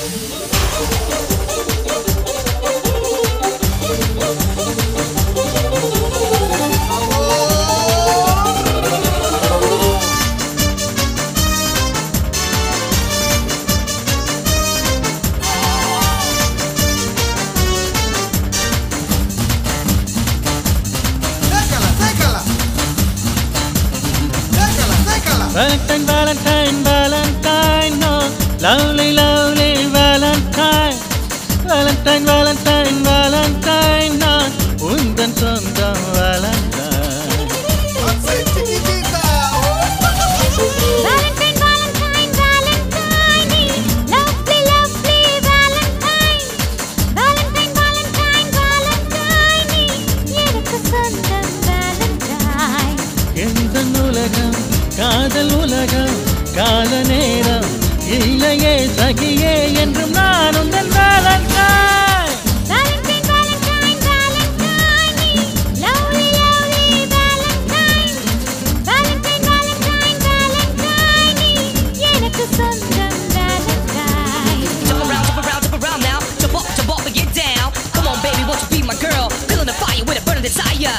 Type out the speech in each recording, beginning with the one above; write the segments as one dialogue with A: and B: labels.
A: Valentine, Valentine, Valentine, no, lovely, lovely Valentine. Valentine, Valentine, Valentine, no, undan sondam Valentine.
B: Valentine, Valentine, Valentine, lovely, lovely Valentine. Valentine, Valentine, Valentine, எனக்கு சொந்தம் Valentine.
A: எந்தன் உலகம் காதல் உலகம் கால நேரம் இல்லையே சகியே என்றும் நான் உந்தன் Valentine.
B: Valentine, Valentine, Valentine, lovely, lovely Valentine. Valentine, Valentine, Valentine, எனக்கு சொந்தம் Valentine.
C: Jump around now. Jump up and get down. Come on, baby, won't you be my girl? Feeling the fire with a burning desire.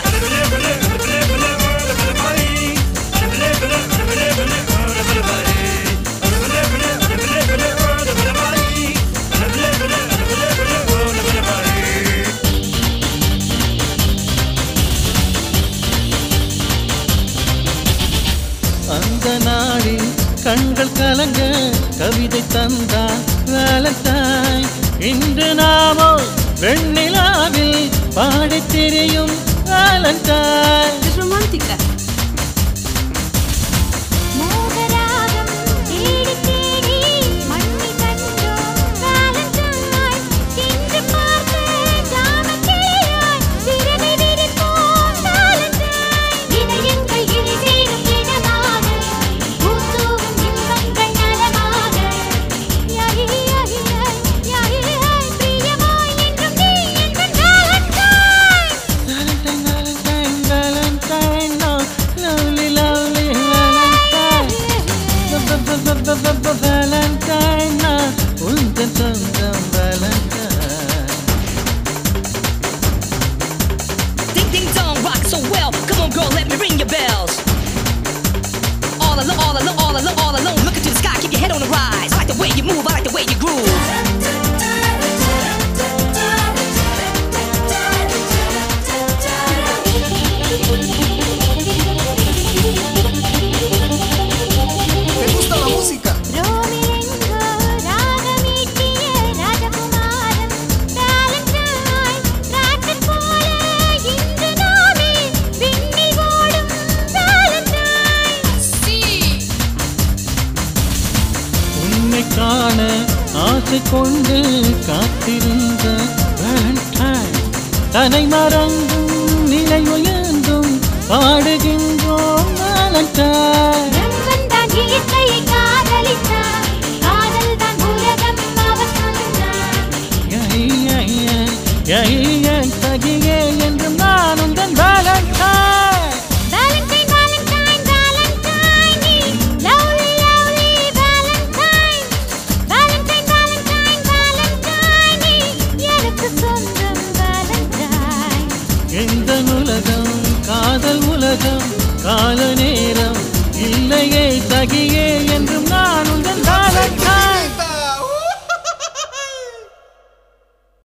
A: அந்த நாளில் கண்கள் கலங்க கவிதை தந்தார் Valentine. இன்று நாமோ வெண்ணிலாவில் பாடித் திரியும் Valentine.
D: Es romántica.
B: மோகராகம் தேடி தேடி மண்ணில் கண்டோம் Valentine. இன்று பார்த்து ஜாமக்கிளியாய் சிறகை விரிப்போம் Valentine. இதயங்கள் இழை சேரும் தினமாக பூத்தூவும் இன்பங்கள் நலமாக. யாய் யாய் யாய் யாய் பிரியமாய் என்றும் நீ எந்தன் Valentine.
A: Valentine, Valentine, Valentine, no, lovely, lovely Valentine. Valentine, no, undan sondam Valentine.
C: Ding ding dong, rock so well. Come on, girl, let me ring your bells. All alone, look into the sky, keep your head on the rise. I like the way you move, I like the way you groove.
E: ¿Te gusta la música?
B: ரோமிரெங்கோ ராகமீட்டிய Rajakumaran Valentine. Rocket போல இன்று நாமே விண்ணில் ஓடும் Valentine.
A: உன்னை காண ஆசை கொண்டு காத்திருந்த Valentine. தனை மறந்தும் நிலை உயர்ந்தும் பாடுகின்றோம் Valentine.
B: பிரம்மன் தான் இயற்கையை காதலித்தான். காதல் தான் உலகம் அவர் சொன்னான்.
A: சகியே என்றும் நான் உந்தன் Valentine.
B: Valentine, Valentine, Valentine, lovely, lovely Valentine. Valentine, Valentine, Valentine, எனக்கு சொந்தம் Valentine.
A: எந்தன் உலகம் காதல் உலகம் கால நேரம் இல்லையே சகியே என்றும் நான் உந்தன்